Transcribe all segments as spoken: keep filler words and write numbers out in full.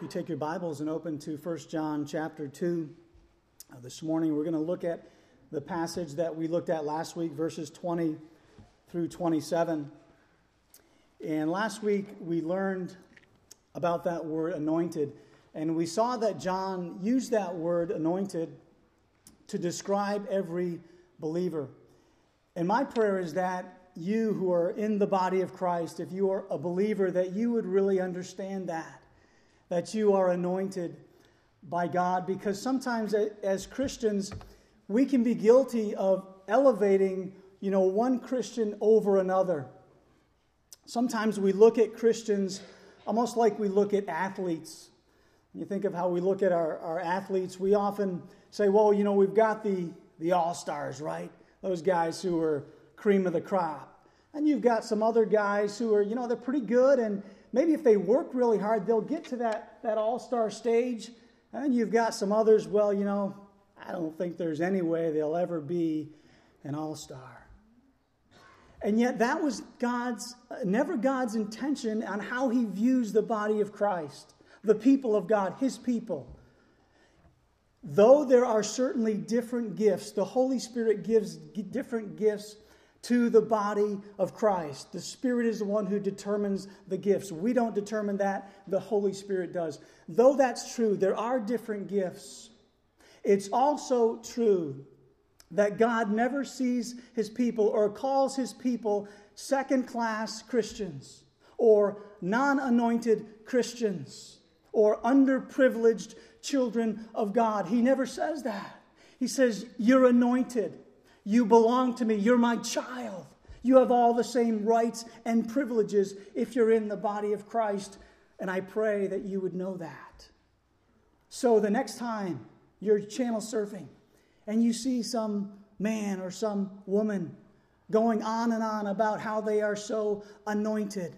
If you take your Bibles and open to First John chapter two, uh, this morning we're going to look at the passage that we looked at last week, verses twenty through twenty-seven. And last week we learned about that word anointed, and we saw that John used that word anointed to describe every believer. And my prayer is that you who are in the body of Christ, if you are a believer, that you would really understand that. That you are anointed by God, because sometimes as Christians, we can be guilty of elevating, you know, one Christian over another. Sometimes we look at Christians almost like we look at athletes. When you think of how we look at our, our athletes, we often say, well, you know, we've got the, the all-stars, right? Those guys who are cream of the crop. And you've got some other guys who are, you know, they're pretty good, and maybe if they work really hard, they'll get to that, that all-star stage. And you've got some others, well, you know, I don't think there's any way they'll ever be an all-star. And yet that was God's, never God's intention on how he views the body of Christ, the people of God, his people. Though there are certainly different gifts, the Holy Spirit gives different gifts to the body of Christ. The Spirit is the one who determines the gifts. We don't determine that. The Holy Spirit does. Though that's true, there are different gifts. It's also true that God never sees his people or calls his people second-class Christians or non-anointed Christians or underprivileged children of God. He never says that. He says, you're anointed. You belong to me. You're my child. You have all the same rights and privileges if you're in the body of Christ. And I pray that you would know that. So the next time you're channel surfing and you see some man or some woman going on and on about how they are so anointed,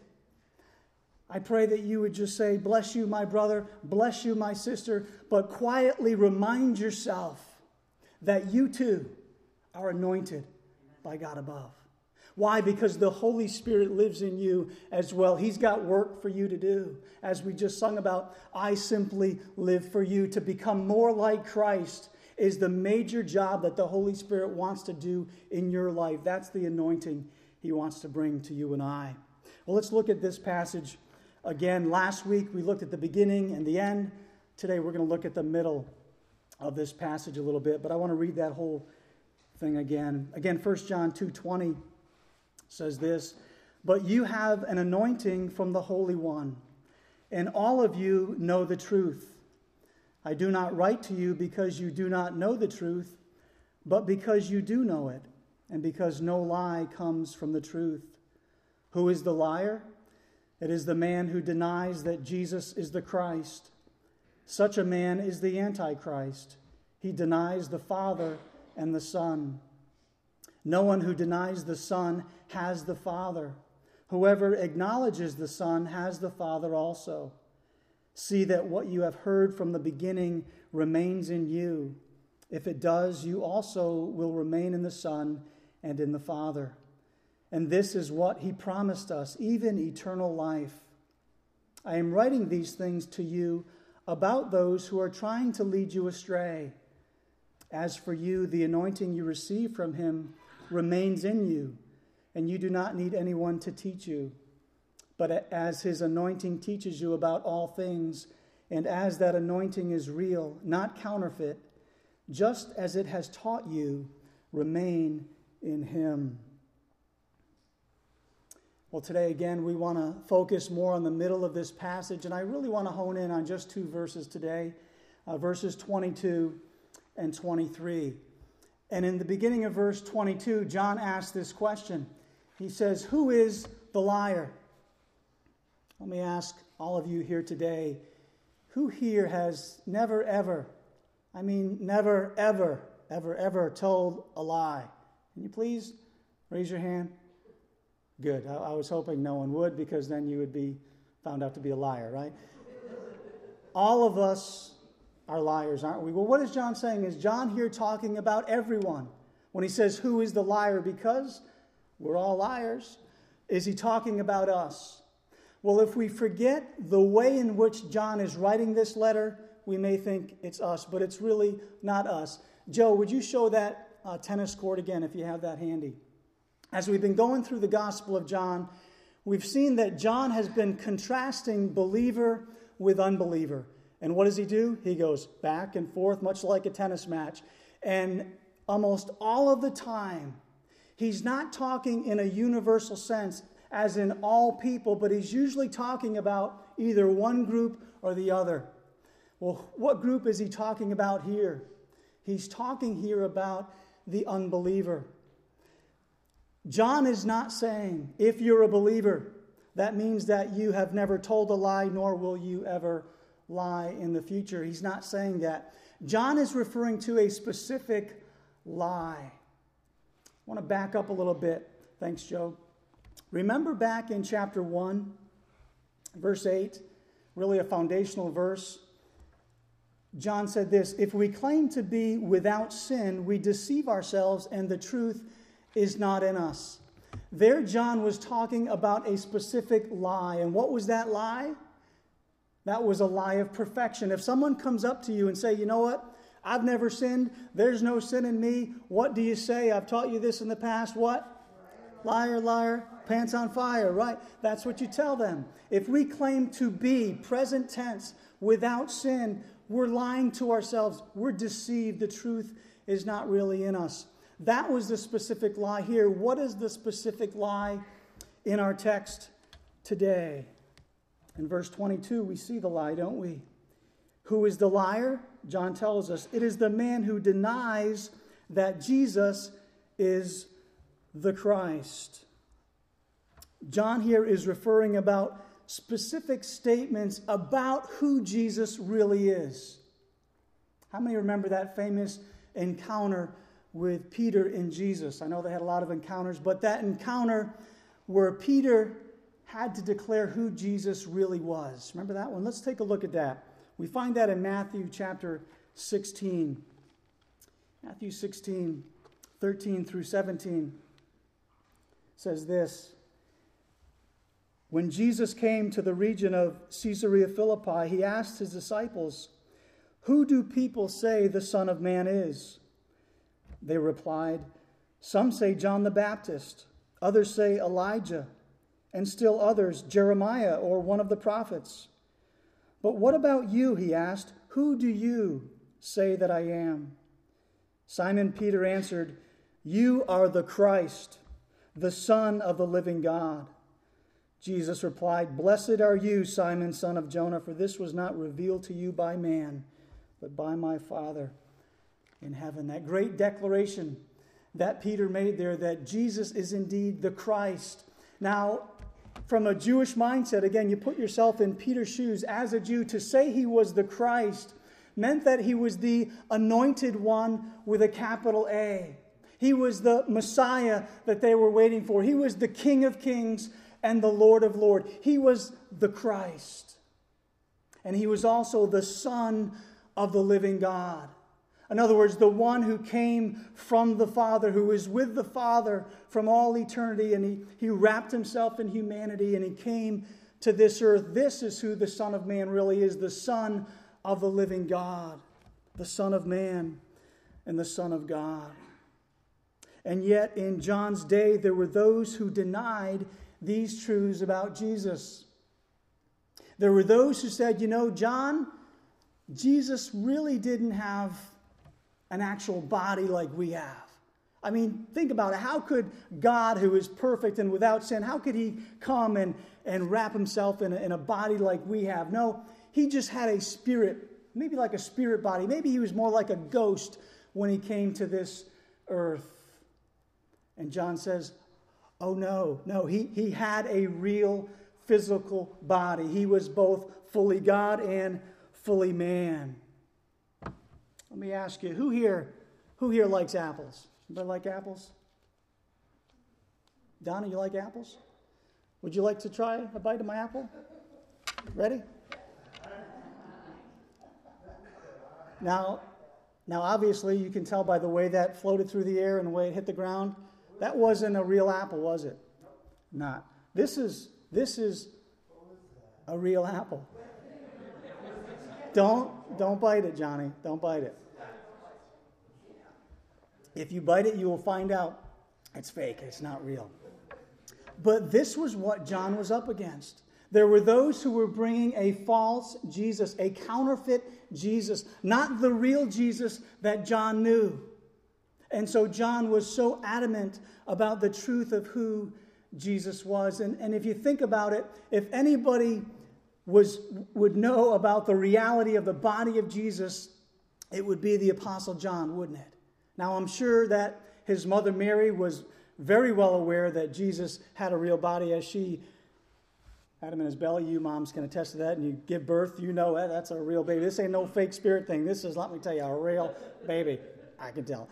I pray that you would just say, bless you, my brother, bless you, my sister, but quietly remind yourself that you too are anointed by God above. Why? Because the Holy Spirit lives in you as well. He's got work for you to do. As we just sung about, I simply live for you. To become more like Christ is the major job that the Holy Spirit wants to do in your life. That's the anointing he wants to bring to you and I. Well, let's look at this passage again. Last week we looked at the beginning and the end. Today we're going to look at the middle of this passage a little bit, but I want to read that whole thing again. Again, First John two twenty says this, but you have an anointing from the Holy One, and all of you know the truth. I do not write to you because you do not know the truth, but because you do know it, and because no lie comes from the truth. Who is the liar? It is the man who denies that Jesus is the Christ. Such a man is the Antichrist. He denies the Father and the Son. No one who denies the Son has the Father. Whoever acknowledges the Son has the Father also. See that what you have heard from the beginning remains in you. If it does, you also will remain in the Son and in the Father. And this is what he promised us, even eternal life. I am writing these things to you about those who are trying to lead you astray. As for you, the anointing you receive from him remains in you, and you do not need anyone to teach you. But as his anointing teaches you about all things, and as that anointing is real, not counterfeit, just as it has taught you, remain in him. Well, today again, we want to focus more on the middle of this passage, and I really want to hone in on just two verses today, uh, verses twenty-two and twenty-three. And in the beginning of verse twenty-two, John asks this question. He says, who is the liar? Let me ask all of you here today, who here has never ever, I mean never ever, ever, ever told a lie? Can you please raise your hand? Good. I, I was hoping no one would, because then you would be found out to be a liar, right? All of us are liars, aren't we? Well, what is John saying? Is John here talking about everyone? When he says, who is the liar? Because we're all liars. Is he talking about us? Well, if we forget the way in which John is writing this letter, we may think it's us, but it's really not us. Joe, would you show that uh, tennis court again if you have that handy? As we've been going through the Gospel of John, we've seen that John has been contrasting believer with unbeliever. And what does he do? He goes back and forth, much like a tennis match. And almost all of the time, he's not talking in a universal sense, as in all people, but he's usually talking about either one group or the other. Well, what group is he talking about here? He's talking here about the unbeliever. John is not saying, if you're a believer, that means that you have never told a lie, nor will you ever lie in the future. He's not saying that. John is referring to a specific lie. I want to back up a little bit. Thanks, Joe. Remember back in chapter one, verse eight, really a foundational verse. John said this, if we claim to be without sin, we deceive ourselves and the truth is not in us. There, John was talking about a specific lie. And what was that lie? That was a lie of perfection. If someone comes up to you and say, you know what? I've never sinned. There's no sin in me. What do you say? I've taught you this in the past. What? Liar, liar, pants on fire, right? That's what you tell them. If we claim to be, present tense, without sin, we're lying to ourselves. We're deceived. The truth is not really in us. That was the specific lie here. What is the specific lie in our text today? In verse twenty-two, we see the lie, don't we? Who is the liar? John tells us it is the man who denies that Jesus is the Christ. John here is referring about specific statements about who Jesus really is. How many remember that famous encounter with Peter and Jesus? I know they had a lot of encounters, but that encounter where Peter had to declare who Jesus really was. Remember that one? Let's take a look at that. We find that in Matthew chapter sixteen. Matthew sixteen, thirteen through seventeen says this. When Jesus came to the region of Caesarea Philippi, he asked his disciples, who do people say the Son of Man is? They replied, some say John the Baptist, others say Elijah, and still others Jeremiah or one of the prophets. But what about you, he asked, who do you say that I am? Simon Peter answered, you are the Christ, the Son of the living God. Jesus replied, blessed are you, Simon, son of Jonah, for this was not revealed to you by man, but by my Father in heaven. That great declaration that Peter made there, that Jesus is indeed the Christ. Now, from a Jewish mindset, again, you put yourself in Peter's shoes as a Jew, to say he was the Christ meant that he was the anointed one with a capital A. He was the Messiah that they were waiting for. He was the King of Kings and the Lord of Lords. He was the Christ. And he was also the Son of the living God. In other words, the one who came from the Father, who is with the Father from all eternity, and he, he wrapped himself in humanity, and he came to this earth. This is who the Son of Man really is, the Son of the living God, the Son of Man and the Son of God. And yet, in John's day, there were those who denied these truths about Jesus. There were those who said, you know, John, Jesus really didn't have an actual body like we have. I mean, think about it. How could God, who is perfect and without sin, how could he come and, and wrap himself in a, in a body like we have? No, he just had a spirit, maybe like a spirit body. Maybe he was more like a ghost when he came to this earth. And John says, oh no, no, he, he had a real physical body. He was both fully God and fully man. Let me ask you, who here, who here likes apples? Anybody like apples? Donna, you like apples? Would you like to try a bite of my apple? Ready? Now, now obviously you can tell by the way that floated through the air and the way it hit the ground, that wasn't a real apple, was it? Not. This is this is A real apple. Don't, don't bite it, Johnny. Don't bite it. If you bite it, you will find out it's fake. It's not real. But this was what John was up against. There were those who were bringing a false Jesus, a counterfeit Jesus, not the real Jesus that John knew. And so John was so adamant about the truth of who Jesus was. And, and if you think about it, if anybody was would know about the reality of the body of Jesus, it would be the Apostle John, wouldn't it? Now, I'm sure that his mother Mary was very well aware that Jesus had a real body as she had him in his belly. You moms can attest to that. And you give birth, you know that. That's a real baby. This ain't no fake spirit thing. This is, let me tell you, a real baby. I can tell.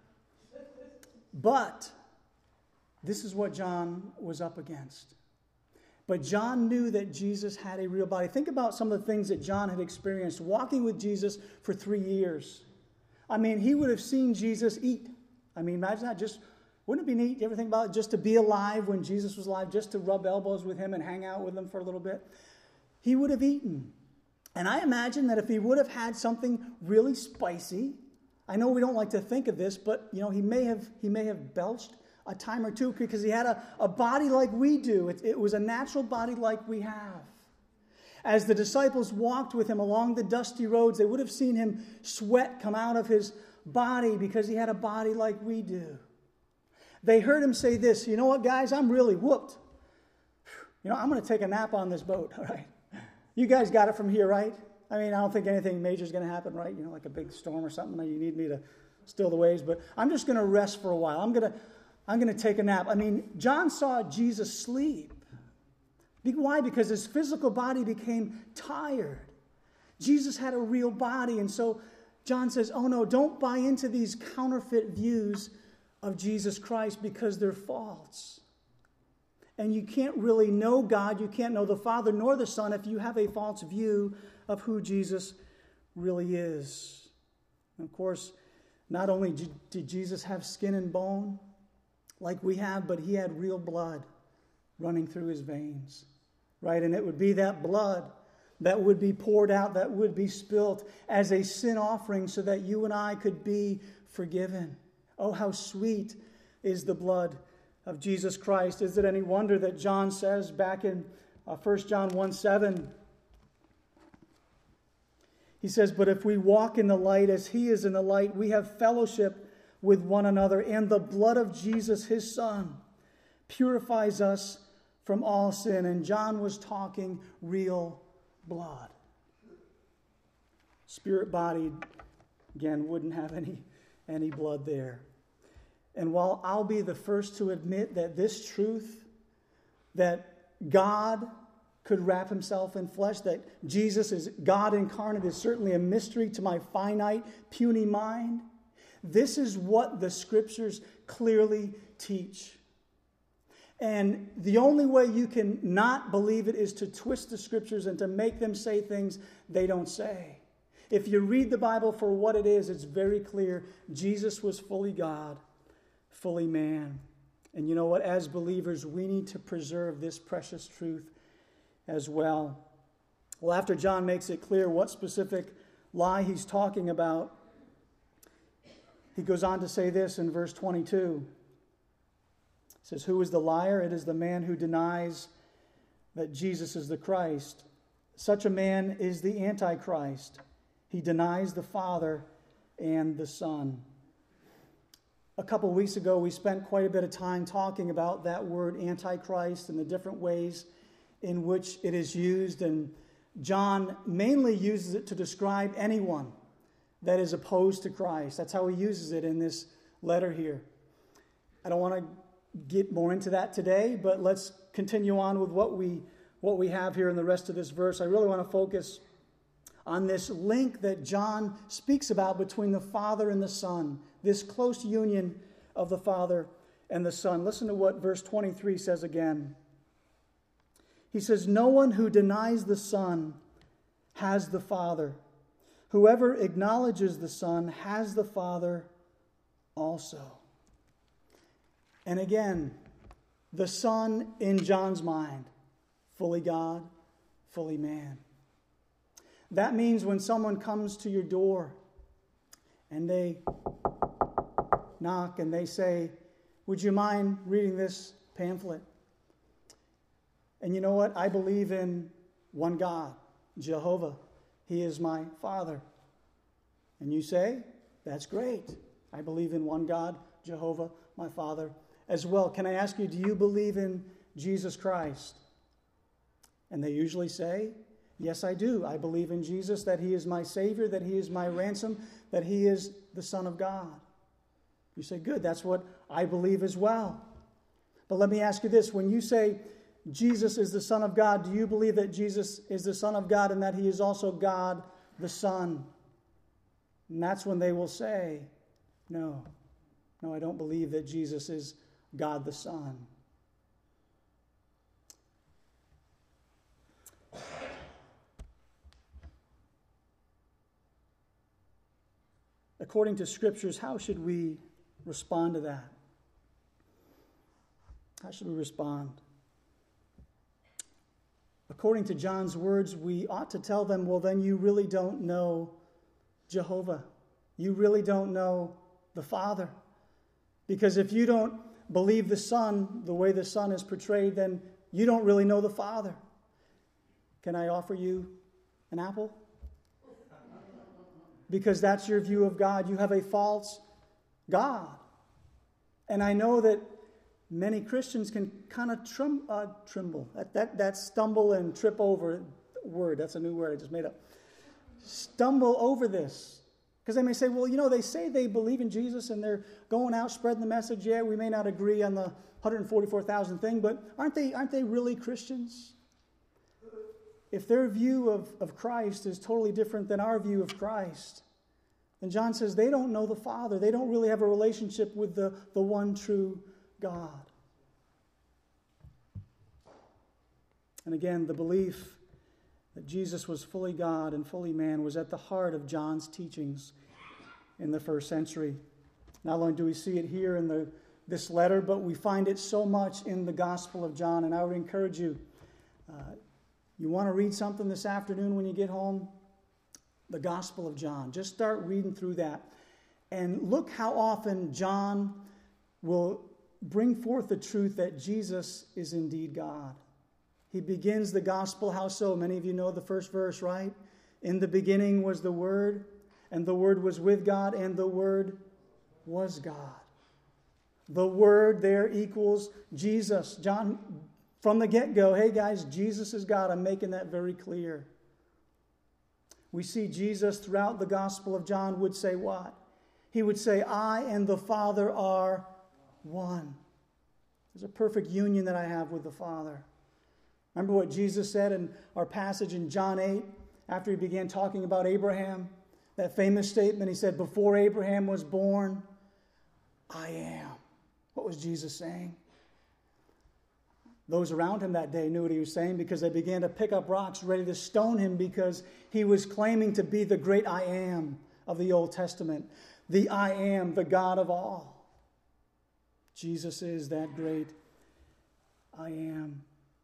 But this is what John was up against. But John knew that Jesus had a real body. Think about some of the things that John had experienced walking with Jesus for three years. I mean, he would have seen Jesus eat. I mean, imagine that. Just, wouldn't it be neat? You ever think about it? Just to be alive when Jesus was alive, just to rub elbows with him and hang out with him for a little bit. He would have eaten. And I imagine that if he would have had something really spicy, I know we don't like to think of this, but you know, he may have he may have belched a time or two because he had a, a body like we do. It, it was a natural body like we have. As the disciples walked with him along the dusty roads, they would have seen him sweat come out of his body because he had a body like we do. They heard him say this, you know what, guys, I'm really whooped. You know, I'm going to take a nap on this boat, all right? You guys got it from here, right? I mean, I don't think anything major is going to happen, right? You know, like a big storm or something that you need me to still the waves, but I'm just going to rest for a while. I'm going to I'm going to take a nap. I mean, John saw Jesus sleep. Why? Because his physical body became tired. Jesus had a real body, and so John says, oh no, don't buy into these counterfeit views of Jesus Christ because they're false. And you can't really know God, you can't know the Father nor the Son if you have a false view of who Jesus really is. And of course, not only did Jesus have skin and bone like we have, but he had real blood running through his veins, right? And it would be that blood that would be poured out, that would be spilt as a sin offering so that you and I could be forgiven. Oh, how sweet is the blood of Jesus Christ. Is it any wonder that John says back in uh, First John one seven, he says, but if we walk in the light as he is in the light, we have fellowship with one another, and the blood of Jesus, his Son, purifies us from all sin. And John was talking real blood. Spirit-bodied, again, wouldn't have any, any blood there. And while I'll be the first to admit that this truth, that God could wrap himself in flesh, that Jesus is God incarnate, is certainly a mystery to my finite, puny mind, this is what the Scriptures clearly teach. And the only way you can not believe it is to twist the Scriptures and to make them say things they don't say. If you read the Bible for what it is, it's very clear. Jesus was fully God, fully man. And you know what? As believers, we need to preserve this precious truth as well. Well, after John makes it clear what specific lie he's talking about, he goes on to say this in verse twenty-two. It says, who is the liar? It is the man who denies that Jesus is the Christ. Such a man is the Antichrist. He denies the Father and the Son. A couple of weeks ago, we spent quite a bit of time talking about that word Antichrist and the different ways in which it is used. And John mainly uses it to describe anyone that is opposed to Christ. That's how he uses it in this letter here. I don't want to get more into that today, but let's continue on with what we what we have here in the rest of this verse. I really want to focus on this link that John speaks about between the Father and the Son, this close union of the Father and the Son. Listen to what verse twenty-three says again. He says, no one who denies the Son has the Father. Whoever acknowledges the Son has the Father also. And again, the Son in John's mind, fully God, fully man. That means when someone comes to your door and they knock and they say, would you mind reading this pamphlet? And you know what? I believe in one God, Jehovah. He is my Father. And you say, that's great. I believe in one God, Jehovah, my Father, as well. Can I ask you, do you believe in Jesus Christ? And they usually say, yes, I do. I believe in Jesus, that he is my Savior, that he is my ransom, that he is the Son of God. You say, good, that's what I believe as well. But let me ask you this. When you say Jesus is the Son of God, do you believe that Jesus is the Son of God and that he is also God the Son? And that's when they will say, no, no, I don't believe that Jesus is God the Son. According to Scriptures, how should we respond to that? How should we respond? According to John's words, we ought to tell them, well, then you really don't know Jehovah. You really don't know the Father. Because if you don't believe the Son the way the Son is portrayed, then you don't really know the Father. Can I offer you an apple? Because that's your view of God. You have a false God. And I know that many Christians can kind of trim, uh, tremble. That, that, that stumble and trip over word. That's a new word I just made up. Stumble over this. Because they may say, well, you know, they say they believe in Jesus and they're going out spreading the message. Yeah, we may not agree on the one hundred forty-four thousand thing, but aren't they, aren't they really Christians? If their view of, of Christ is totally different than our view of Christ, then John says they don't know the Father. They don't really have a relationship with the, the one true God. And again, the belief that Jesus was fully God and fully man was at the heart of John's teachings in the first century. Not only do we see it here in the, this letter, but we find it so much in the Gospel of John. And I would encourage you, uh, you want to read something this afternoon when you get home? The Gospel of John. Just start reading through that. And look how often John will bring forth the truth that Jesus is indeed God. He begins the Gospel, how so? Many of you know the first verse, right? In the beginning was the Word, and the Word was with God, and the Word was God. The Word there equals Jesus. John, from the get-go, hey guys, Jesus is God. I'm making that very clear. We see Jesus throughout the Gospel of John would say what? He would say, I and the Father are one. There's a perfect union that I have with the Father. Remember what Jesus said in our passage in John eight, after he began talking about Abraham? That famous statement, he said, before Abraham was born, I am. What was Jesus saying? Those around him that day knew what he was saying because they began to pick up rocks ready to stone him because he was claiming to be the great I am of the Old Testament. The I am, the God of all. Jesus is that great I am.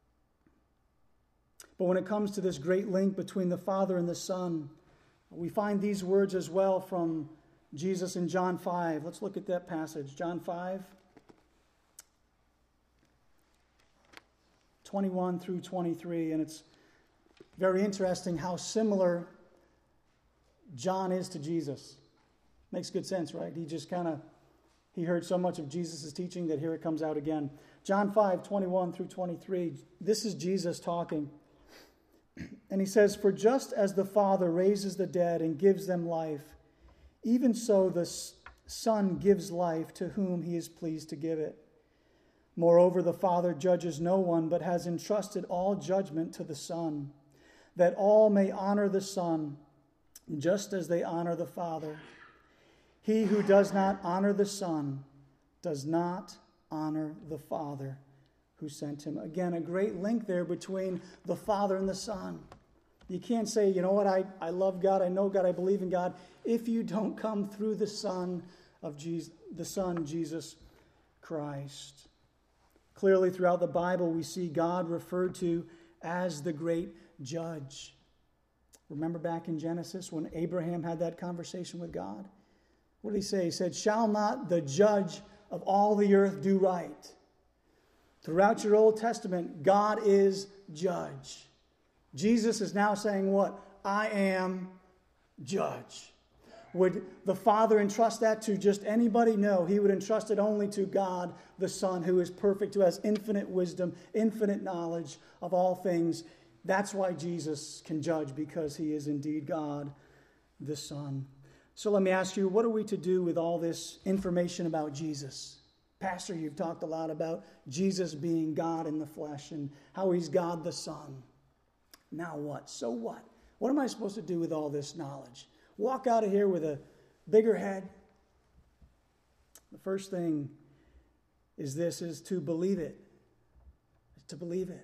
But when it comes to this great link between the Father and the Son, we find these words as well from Jesus in John five. Let's look at that passage. John five, twenty-one through twenty-three. And it's very interesting how similar John is to Jesus. Makes good sense, right? He just kind of, he heard so much of Jesus' teaching that here it comes out again. John five, twenty-one through twenty-three. This is Jesus talking. And he says, for just as the Father raises the dead and gives them life, even so the Son gives life to whom he is pleased to give it. Moreover, the Father judges no one, but has entrusted all judgment to the Son, that all may honor the Son, just as they honor the Father. He who does not honor the Son does not honor the Father who sent him. Again, a great link there between the Father and the Son. You can't say, you know what, I, I love God, I know God, I believe in God, if you don't come through the Son of Jesus, the Son, Jesus Christ. Clearly, throughout the Bible, we see God referred to as the great judge. Remember back in Genesis when Abraham had that conversation with God? What did he say? He said, shall not the judge of all the earth do right? Throughout your Old Testament, God is judge. Jesus is now saying what? I am judge. Would the Father entrust that to just anybody? No, he would entrust it only to God, the Son, who is perfect, who has infinite wisdom, infinite knowledge of all things. That's why Jesus can judge, because he is indeed God, the Son. So let me ask you, what are we to do with all this information about Jesus? Pastor, you've talked a lot about Jesus being God in the flesh and how he's God the Son. Now what? So what? What am I supposed to do with all this knowledge? Walk out of here with a bigger head? The first thing is this, is to believe it. To believe it.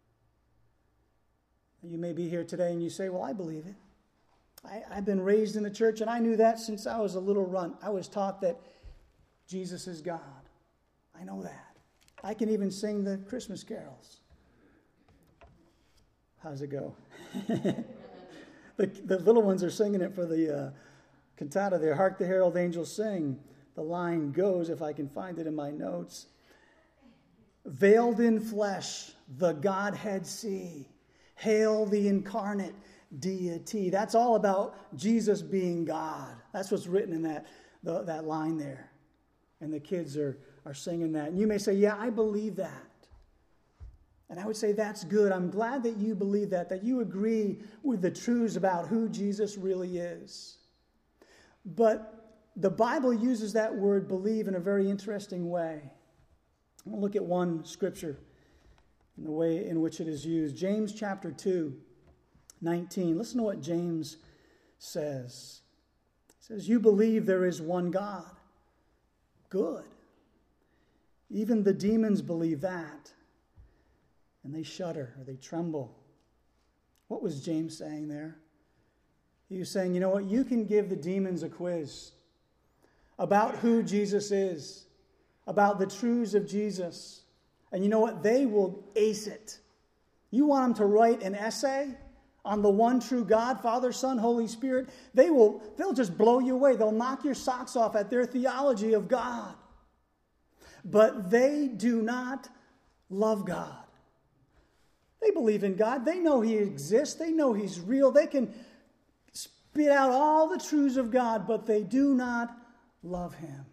You may be here today and you say, well, I believe it. I, I've been raised in the church and I knew that since I was a little runt. I was taught that Jesus is God. I know that. I can even sing the Christmas carols. How's it go? the, the little ones are singing it for the uh, cantata there. Hark the herald angels sing. The line goes, if I can find it in my notes. Veiled in flesh, the Godhead see. Hail the incarnate deity. That's all about Jesus being God. That's what's written in that, the, that line there. And the kids are, are singing that. And you may say, yeah, I believe that. And I would say that's good. I'm glad that you believe that, that you agree with the truths about who Jesus really is. But the Bible uses that word believe in a very interesting way. We'll look at one scripture in the way in which it is used. James chapter two, nineteen. Listen to what James says. He says, you believe there is one God. Good. Even the demons believe that. And they shudder or they tremble. What was James saying there? He was saying, you know what? You can give the demons a quiz about who Jesus is, about the truths of Jesus. And you know what? They will ace it. You want them to write an essay on the one true God, Father, Son, Holy Spirit? They will, they'll just blow you away. They'll knock your socks off at their theology of God. But they do not love God. They believe in God. They know he exists. They know he's real. They can spit out all the truths of God, but they do not love him.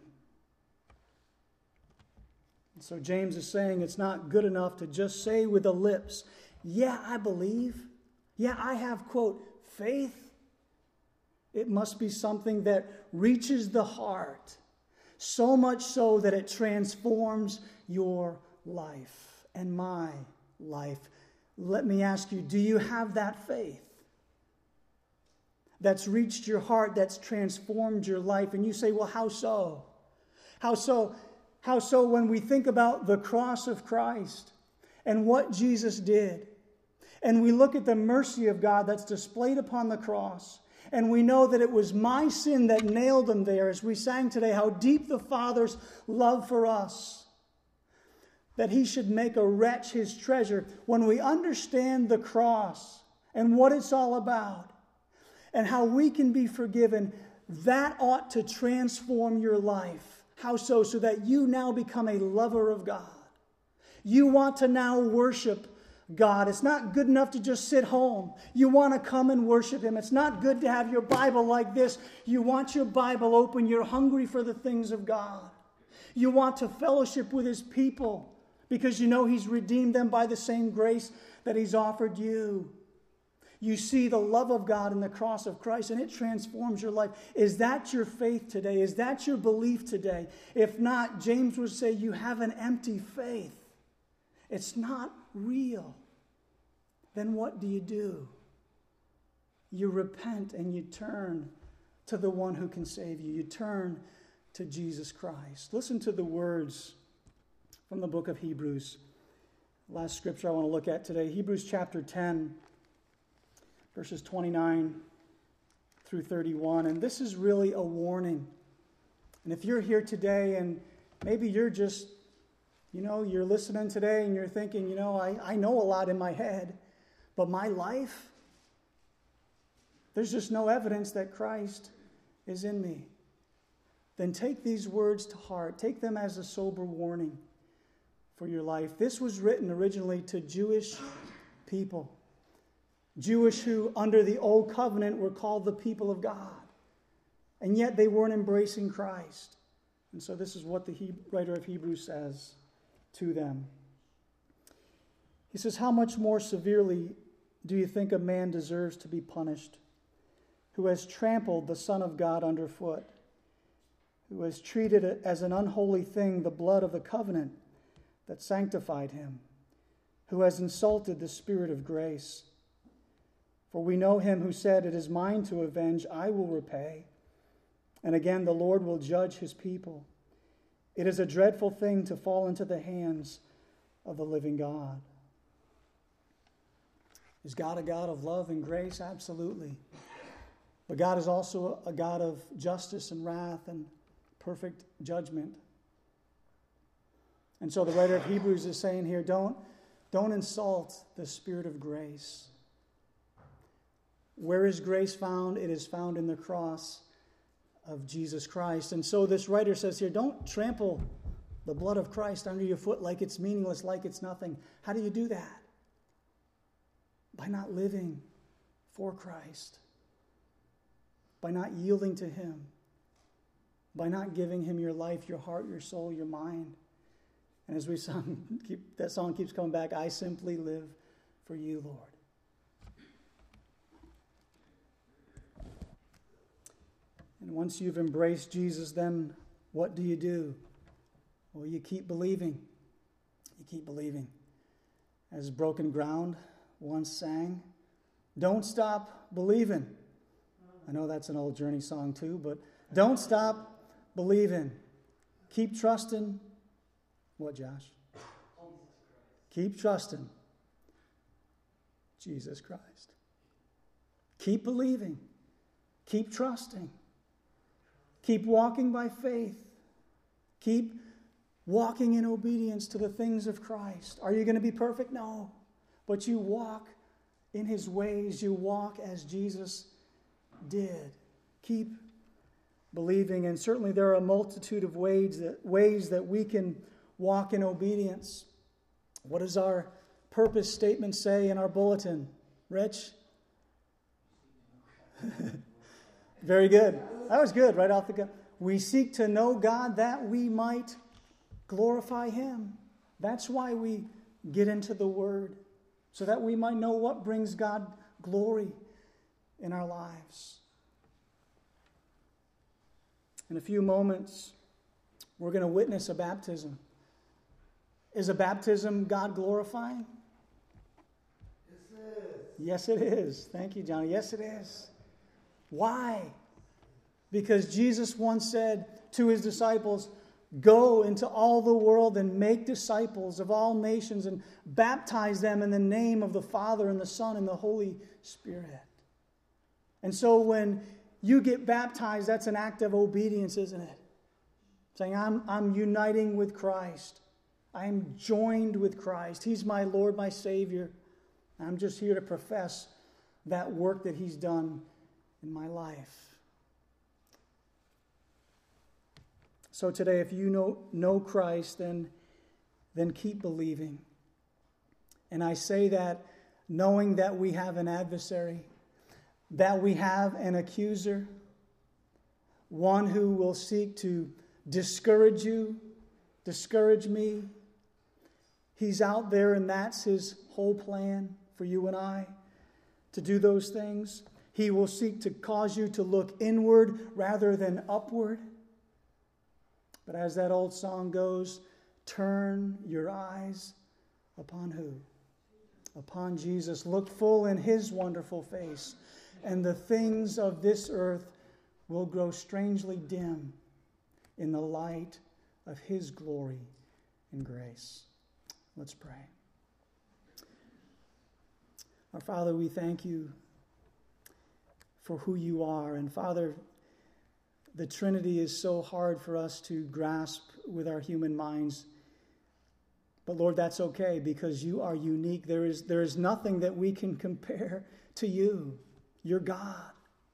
And so James is saying it's not good enough to just say with the lips, yeah, I believe. Yeah, I have, quote, faith. It must be something that reaches the heart, so much so that it transforms your life and my life. Let me ask you, do you have that faith that's reached your heart, that's transformed your life? And you say, well, how so? How so? How so when we think about the cross of Christ and what Jesus did, and we look at the mercy of God that's displayed upon the cross, and we know that it was my sin that nailed him there, as we sang today, how deep the Father's love for us, that he should make a wretch his treasure. When we understand the cross and what it's all about and how we can be forgiven, that ought to transform your life. How so? So that you now become a lover of God. You want to now worship God. It's not good enough to just sit home. You want to come and worship him. It's not good to have your Bible like this. You want your Bible open. You're hungry for the things of God. You want to fellowship with his people, because you know he's redeemed them by the same grace that he's offered you. You see the love of God in the cross of Christ, and it transforms your life. Is that your faith today? Is that your belief today? If not, James would say you have an empty faith. It's not real. Then what do you do? You repent and you turn to the one who can save you. You turn to Jesus Christ. Listen to the words from the book of Hebrews. Last scripture I want to look at today. Hebrews chapter ten, verses twenty-nine through thirty-one. And this is really a warning. And if you're here today and maybe you're just, you know, you're listening today and you're thinking, you know, I, I know a lot in my head, But my life, there's just no evidence that Christ is in me. Then take these words to heart. Take them as a sober warning for your life. This was written originally to Jewish people. Jewish who, under the old covenant, were called the people of God. And yet they weren't embracing Christ. And so this is what the he- writer of Hebrews says to them. He says, how much more severely do you think a man deserves to be punished, who has trampled the Son of God underfoot, who has treated it as an unholy thing the blood of the covenant that sanctified him, who has insulted the Spirit of grace? For we know him who said, it is mine to avenge, I will repay. And again, the Lord will judge his people. It is a dreadful thing to fall into the hands of the living God. Is God a God of love and grace? Absolutely. But God is also a God of justice and wrath and perfect judgment. And so the writer of Hebrews is saying here, don't, don't insult the Spirit of grace. Where is grace found? It is found in the cross of Jesus Christ. And so this writer says here, don't trample the blood of Christ under your foot like it's meaningless, like it's nothing. How do you do that? By not living for Christ. By not yielding to him. By not giving him your life, your heart, your soul, your mind. And as we sung, keep, that song keeps coming back, I simply live for you, Lord. And once you've embraced Jesus, then what do you do? Well, you keep believing. You keep believing. As Broken Ground once sang, don't stop believing. I know that's an old Journey song too, but don't stop believing. Keep trusting. What, Josh? Keep trusting Jesus Christ. Keep believing. Keep trusting. Keep walking by faith. Keep walking in obedience to the things of Christ. Are you going to be perfect? No. But you walk in his ways. You walk as Jesus did. Keep believing. And certainly there are a multitude of ways that, ways that we can walk in obedience. What does our purpose statement say in our bulletin? Rich? Very good. That was good, right off the gut. We seek to know God that we might glorify him. That's why we get into the Word, so that we might know what brings God glory in our lives. In a few moments, we're going to witness a baptism. Is a baptism God glorifying? Yes, it is. Thank you, Johnny. Yes, it is. Why? Because Jesus once said to his disciples, go into all the world and make disciples of all nations and baptize them in the name of the Father and the Son and the Holy Spirit. And so when you get baptized, that's an act of obedience, isn't it? Saying, I'm, I'm uniting with Christ. I'm joined with Christ. He's my Lord, my Savior. I'm just here to profess that work that he's done in my life. So today, if you know, know Christ, then, then keep believing. And I say that knowing that we have an adversary, that we have an accuser, one who will seek to discourage you, discourage me. He's out there, and that's his whole plan for you and I, to do those things. He will seek to cause you to look inward rather than upward. But as that old song goes, turn your eyes upon who? Upon Jesus. Look full in his wonderful face, and the things of this earth will grow strangely dim in the light of his glory and grace. Let's pray. Our Father, we thank you for who you are. And Father, the Trinity is so hard for us to grasp with our human minds. But Lord, that's okay because you are unique. There is, there is nothing that we can compare to you. You're God.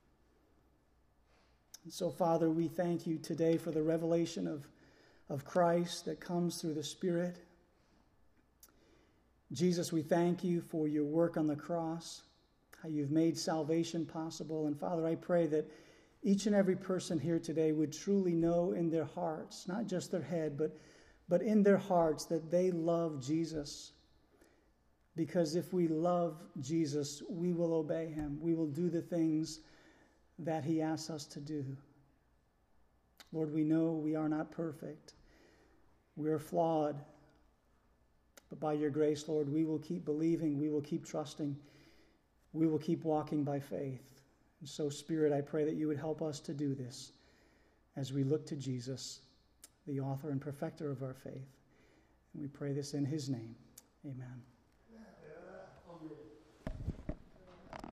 And so, Father, we thank you today for the revelation of, of Christ that comes through the Spirit. Jesus, we thank you for your work on the cross, how you've made salvation possible. And Father, I pray that each and every person here today would truly know in their hearts, not just their head, but but in their hearts that they love Jesus. Because if we love Jesus, we will obey him. We will do the things that he asks us to do. Lord, we know we are not perfect. We are flawed. But by your grace, Lord, we will keep believing. We will keep trusting. We will keep walking by faith. And so, Spirit, I pray that you would help us to do this as we look to Jesus, the author and perfecter of our faith. And we pray this in his name. Amen.